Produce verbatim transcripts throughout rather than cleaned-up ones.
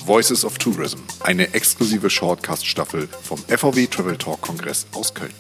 Voices of Tourism, eine exklusive Shortcast-Staffel vom F V W Travel Talk Kongress aus Köln.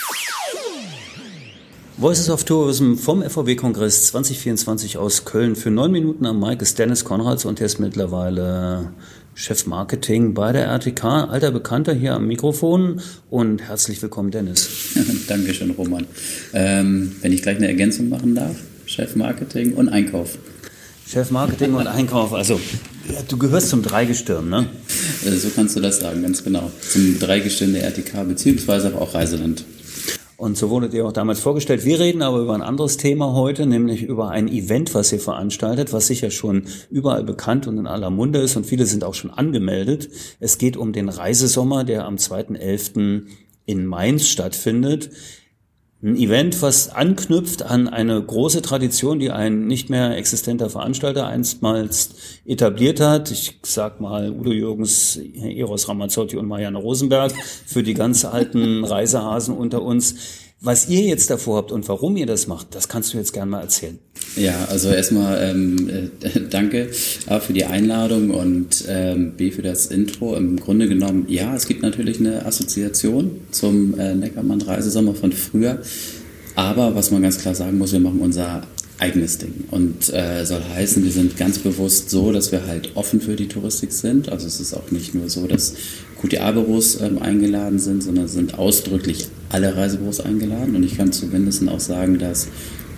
Voices of Tourism vom F V W-Kongress zwanzig vierundzwanzig aus Köln. Für neun Minuten am Mic ist Dennis Konrads und er ist mittlerweile Chef Marketing bei der R T K. Alter Bekannter hier am Mikrofon und herzlich willkommen, Dennis. Dankeschön, Roman. Ähm, wenn ich gleich eine Ergänzung machen darf, Chef Marketing und Einkauf. Chef Marketing und Einkauf, also ja, du gehörst zum Dreigestirn, ne? So kannst du das sagen, ganz genau. Zum Dreigestirn der R T K, beziehungsweise aber auch Reiseland. Und so wurdet ihr auch damals vorgestellt. Wir reden aber über ein anderes Thema heute, nämlich über ein Event, was ihr veranstaltet, was sicher schon überall bekannt und in aller Munde ist und viele sind auch schon angemeldet. Es geht um den Reisesommer, der am zweiten elften in Mainz stattfindet. Ein Event, was anknüpft an eine große Tradition, die ein nicht mehr existenter Veranstalter einstmals etabliert hat. Ich sag mal Udo Jürgens, Eros Ramazzotti und Marianne Rosenberg für die ganz alten Reisehasen unter uns. Was ihr jetzt davor habt und warum ihr das macht, das kannst du jetzt gerne mal erzählen. Ja, also erstmal ähm, äh, danke A für die Einladung und ähm, B für das Intro. Im Grunde genommen, ja, es gibt natürlich eine Assoziation zum äh, Neckermann-Reisesommer von früher, aber was man ganz klar sagen muss, wir machen unser eigenes Ding und äh, soll heißen, wir sind ganz bewusst so, dass wir halt offen für die Touristik sind. Also es ist auch nicht nur so, dass Q T A-Büros ähm, eingeladen sind, sondern es sind ausdrücklich alle Reisebüros eingeladen und ich kann zumindest auch sagen, dass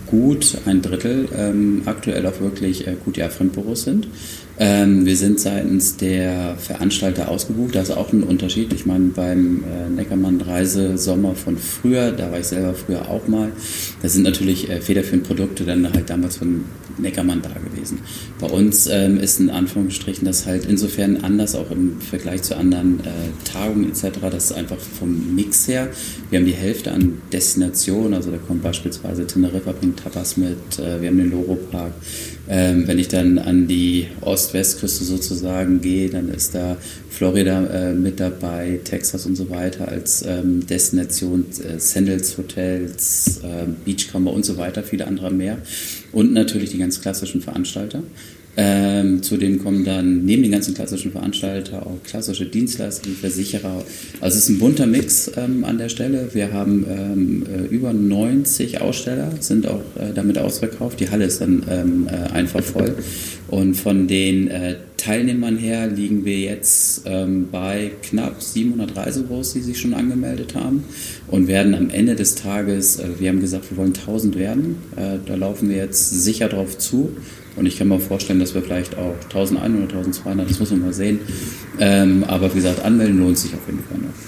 gut ein Drittel ähm, aktuell auch wirklich äh, Q T A-Fremdbüros sind. Ähm, wir sind seitens der Veranstalter ausgebucht, das ist auch ein Unterschied. Ich meine, beim äh, Neckermann-Reisesommer von früher, da war ich selber früher auch mal, da sind natürlich äh, federführende Produkte dann halt damals von Neckermann da gewesen. Bei uns ähm, ist in Anführungsstrichen das halt insofern anders, auch im Vergleich zu anderen äh, Tagungen et cetera. Das ist einfach vom Mix her. Wir haben die Hälfte an Destinationen, also da kommt beispielsweise Teneriffa, bringt Tapas mit, äh, wir haben den Loro-Park. Ähm, wenn ich dann an die Ost-West-Küste sozusagen gehe, dann ist da Florida äh, mit dabei, Texas und so weiter als ähm, Destination, äh, Sandals Hotels, äh, Beachcomber und so weiter, viele andere mehr. Und natürlich die ganz klassischen Veranstalter. Ähm, zudem kommen dann neben den ganzen klassischen Veranstalter auch klassische Dienstleister wie Versicherer. Also es ist ein bunter Mix ähm, an der Stelle. Wir haben ähm, äh, über neunzig Aussteller, sind auch äh, damit ausverkauft. Die Halle ist dann ähm, äh, einfach voll. Und von den äh, Teilnehmern her liegen wir jetzt ähm, bei knapp siebenhundert Reisebüros, die sich schon angemeldet haben und werden am Ende des Tages, äh, wir haben gesagt, wir wollen tausend werden. Äh, da laufen wir jetzt sicher drauf zu. Und ich kann mir vorstellen, dass wir vielleicht auch elfhundert, zwölfhundert, das muss man mal sehen. Ähm, aber wie gesagt, anmelden lohnt sich auf jeden Fall noch.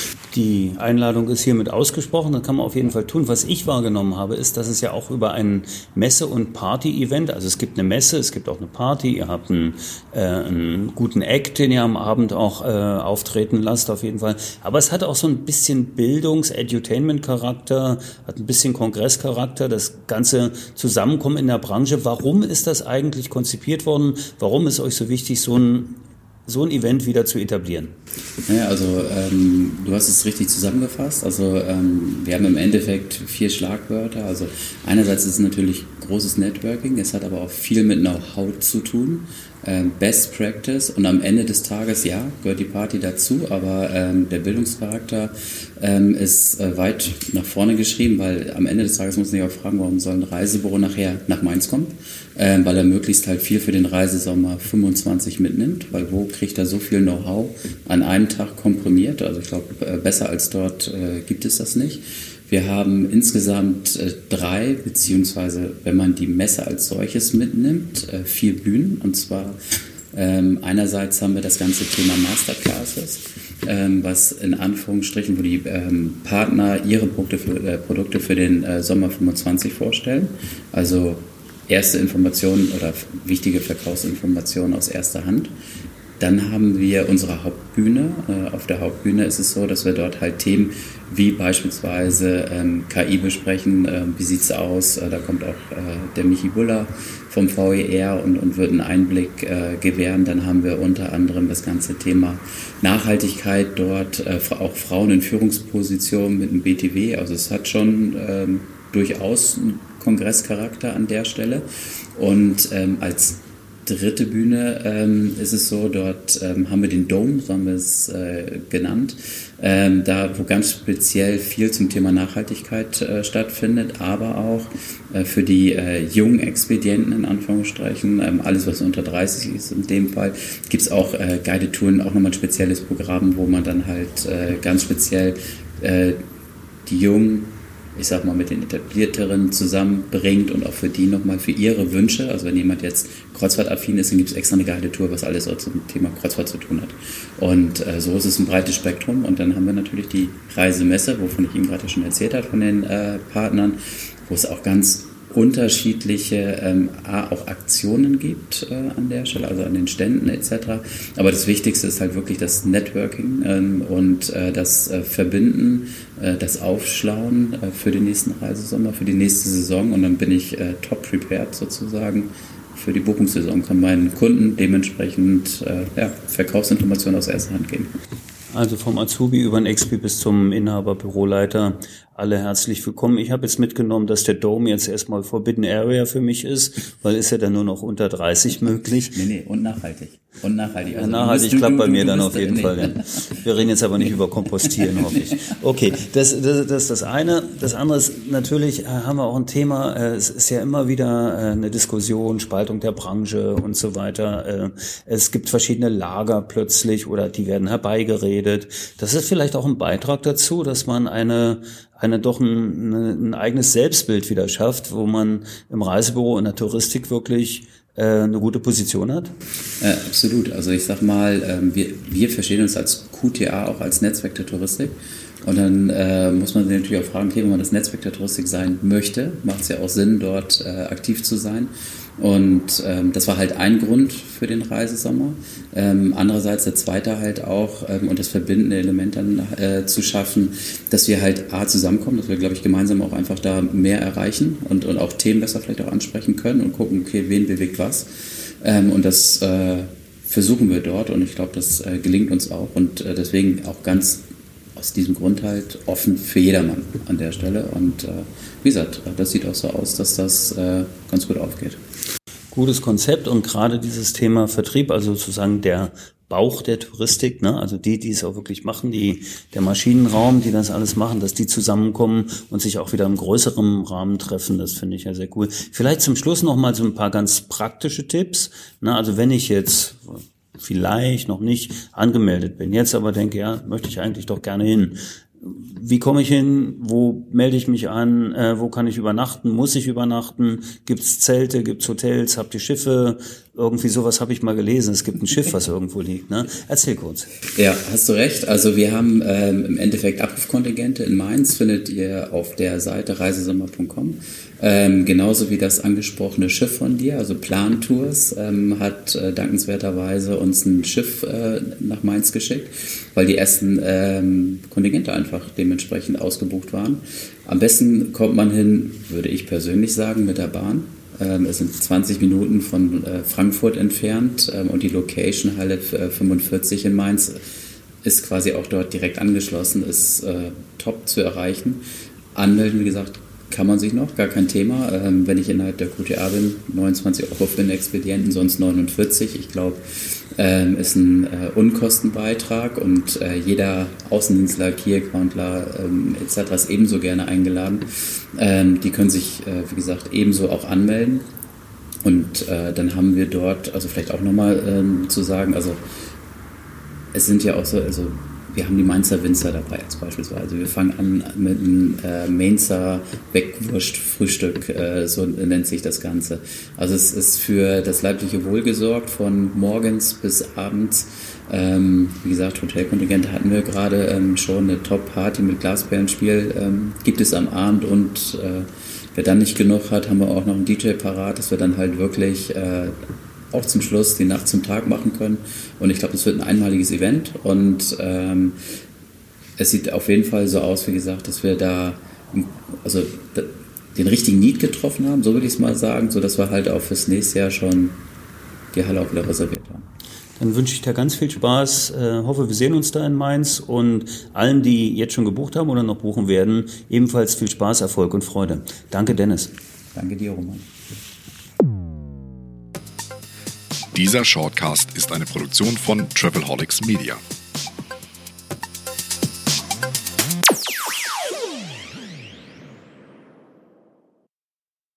Die Einladung ist hiermit ausgesprochen, das kann man auf jeden Fall tun. Was ich wahrgenommen habe, ist, dass es ja auch über ein Messe- und Party-Event, also es gibt eine Messe, es gibt auch eine Party, ihr habt einen, äh, einen guten Act, den ihr am Abend auch äh, auftreten lasst auf jeden Fall. Aber es hat auch so ein bisschen Bildungs-, Edutainment-Charakter, hat ein bisschen Kongresscharakter, das ganze Zusammenkommen in der Branche. Warum ist das eigentlich konzipiert worden? Warum ist euch so wichtig, so ein so ein Event wieder zu etablieren? Naja, also ähm, du hast es richtig zusammengefasst. Also ähm, wir haben im Endeffekt vier Schlagwörter. Also einerseits ist es natürlich großes Networking, es hat aber auch viel mit Know-how zu tun. Ähm, Best Practice und am Ende des Tages, ja, gehört die Party dazu, aber ähm, der Bildungscharakter ähm, ist äh, weit nach vorne geschrieben, weil am Ende des Tages muss man sich auch fragen, warum soll ein Reisebüro nachher nach Mainz kommen? Ähm, weil er möglichst halt viel für den Reisesommer fünfundzwanzig mitnimmt, weil wo kriegt er so viel Know-how an einem Tag komprimiert? Also ich glaube, äh, besser als dort äh, gibt es das nicht. Wir haben insgesamt äh, drei, beziehungsweise wenn man die Messe als solches mitnimmt, äh, vier Bühnen. Und zwar ähm, einerseits haben wir das ganze Thema Masterclasses, ähm, was in Anführungsstrichen, wo die ähm, Partner ihre Produkte für, äh, Produkte für den äh, Sommer fünfundzwanzig vorstellen. Also erste Informationen oder wichtige Verkaufsinformationen aus erster Hand. Dann haben wir unsere Hauptbühne. Auf der Hauptbühne ist es so, dass wir dort halt Themen wie beispielsweise ähm, K I besprechen. Ähm, wie sieht es aus? Äh, da kommt auch äh, der Michi Buller vom V E R und, und wird einen Einblick äh, gewähren. Dann haben wir unter anderem das ganze Thema Nachhaltigkeit dort, äh, auch Frauen in Führungspositionen mit dem B T W. Also es hat schon ähm, durchaus einen Kongresscharakter an der Stelle. Und ähm, als dritte Bühne ähm, ist es so, dort ähm, haben wir den Dome, so haben wir es äh, genannt, ähm, da wo ganz speziell viel zum Thema Nachhaltigkeit äh, stattfindet, aber auch äh, für die äh, jungen Expedienten in Anführungsstrichen, ähm, alles was unter dreißig ist in dem Fall, gibt es auch äh, Guided Touren, auch nochmal ein spezielles Programm, wo man dann halt äh, ganz speziell äh, die jungen, ich sag mal, mit den Etablierteren zusammenbringt und auch für die nochmal für ihre Wünsche, also wenn jemand jetzt kreuzfahrtaffin ist, dann gibt es extra eine Guided Tour, was alles auch zum Thema Kreuzfahrt zu tun hat. Und äh, so ist es ein breites Spektrum und dann haben wir natürlich die Reisemesse, wovon ich Ihnen gerade schon erzählt habe, von den äh, Partnern, wo es auch ganz unterschiedliche ähm, auch Aktionen gibt äh, an der Stelle, also an den Ständen et cetera. Aber das Wichtigste ist halt wirklich das Networking ähm, und äh, das äh, Verbinden, äh, das Aufschlauen äh, für den nächsten Reisesommer, für die nächste Saison und dann bin ich äh, top prepared sozusagen für die Buchungssaison, kann meinen Kunden dementsprechend äh, ja, Verkaufsinformationen aus erster Hand geben. Also vom Azubi über den Expi bis zum Inhaber, Büroleiter, alle herzlich willkommen. Ich habe jetzt mitgenommen, dass der Dome jetzt erstmal Forbidden Area für mich ist, weil ist ja dann nur noch unter dreißig möglich. Nee, nee, und nachhaltig. Und nachhaltig. Also ja, nachhaltig du, klappt du, bei du, mir du dann auf jeden nee. Fall. Ja. Wir reden jetzt aber nicht über Kompostieren, hoffe ich. Okay, das, das, das ist das eine. Das andere ist, natürlich haben wir auch ein Thema, es ist ja immer wieder eine Diskussion, Spaltung der Branche und so weiter. Es gibt verschiedene Lager plötzlich oder die werden herbeigeredet. Das ist vielleicht auch ein Beitrag dazu, dass man eine eine doch ein, ein eigenes Selbstbild wieder schafft, wo man im Reisebüro in der Touristik wirklich äh, eine gute Position hat? Äh, absolut. Also ich sag mal, ähm, wir, wir verstehen uns als Q T A auch als Netzwerk der Touristik. Und dann äh, muss man sich natürlich auch fragen, okay, wenn man das Netzwerk der Touristik sein möchte, macht es ja auch Sinn, dort äh, aktiv zu sein. Und ähm, das war halt ein Grund für den Reisesommer. Ähm, andererseits der zweite halt auch, ähm, und das verbindende Element dann äh, zu schaffen, dass wir halt A zusammenkommen, dass wir, glaube ich, gemeinsam auch einfach da mehr erreichen und, und auch Themen besser vielleicht auch ansprechen können und gucken, okay, wen bewegt was. Ähm, und das äh, versuchen wir dort und ich glaube, das äh, gelingt uns auch und äh, deswegen auch ganz aus diesem Grund halt offen für jedermann an der Stelle. Und äh, wie gesagt, das sieht auch so aus, dass das äh, ganz gut aufgeht. Gutes Konzept und gerade dieses Thema Vertrieb, also sozusagen der Bauch der Touristik, ne? Also die, die es auch wirklich machen, die der Maschinenraum, die das alles machen, dass die zusammenkommen und sich auch wieder im größeren Rahmen treffen, das finde ich ja sehr cool. Vielleicht zum Schluss noch mal so ein paar ganz praktische Tipps. Ne? Also wenn ich jetzt vielleicht noch nicht angemeldet bin, jetzt aber denke, ja, möchte ich eigentlich doch gerne hin. Wie komme ich hin? Wo melde ich mich an? Äh, wo kann ich übernachten? Muss ich übernachten? Gibt's Zelte? Gibt's Hotels? Habt ihr Schiffe? Irgendwie sowas habe ich mal gelesen. Es gibt ein Schiff, was irgendwo liegt. Ne? Erzähl kurz. Ja, hast du recht. Also wir haben ähm, im Endeffekt Abrufkontingente in Mainz, findet ihr auf der Seite reisesommer punkt com. Ähm, genauso wie das angesprochene Schiff von dir, also Plantours, ähm, hat äh, dankenswerterweise uns ein Schiff äh, nach Mainz geschickt, weil die ersten ähm, Kontingente einfach dementsprechend ausgebucht waren. Am besten kommt man hin, würde ich persönlich sagen, mit der Bahn. Ähm, es sind zwanzig Minuten von äh, Frankfurt entfernt ähm, und die Location Halle äh, fünfundvierzig in Mainz ist quasi auch dort direkt angeschlossen, ist äh, top zu erreichen. Anmelden, wie gesagt, kann man sich noch, gar kein Thema. Ähm, wenn ich innerhalb der Q T A bin, neunundzwanzig Euro für den Expedienten, sonst neunundvierzig. Ich glaube, ähm, ist ein äh, Unkostenbeitrag und äh, jeder Außendienstler, Key-Accountler ähm, et cetera ist ebenso gerne eingeladen. Ähm, die können sich, äh, wie gesagt, ebenso auch anmelden. Und äh, dann haben wir dort, also vielleicht auch nochmal ähm, zu sagen, also es sind ja auch so, also wir haben die Mainzer Winzer dabei als beispielsweise. Wir fangen an mit einem äh, Mainzer Backwurst-Frühstück, äh, so nennt sich das Ganze. Also es ist für das leibliche Wohl gesorgt von morgens bis abends. Ähm, wie gesagt, Hotelkontingente hatten wir gerade ähm, schon, eine Top-Party mit Glasperlenspiel ähm, gibt es am Abend und äh, wer dann nicht genug hat, haben wir auch noch einen D J parat, dass wir dann halt wirklich äh, auch zum Schluss die Nacht zum Tag machen können. Und ich glaube, das wird ein einmaliges Event. Und ähm, es sieht auf jeden Fall so aus, wie gesagt, dass wir da also den richtigen Need getroffen haben, so würde ich es mal sagen, sodass wir halt auch fürs nächste Jahr schon die Halle auch wieder reserviert haben. Dann wünsche ich dir ganz viel Spaß. Äh, hoffe, wir sehen uns da in Mainz. Und allen, die jetzt schon gebucht haben oder noch buchen werden, ebenfalls viel Spaß, Erfolg und Freude. Danke, Dennis. Danke dir, Roman. Dieser Shortcast ist eine Produktion von Travelholics Media.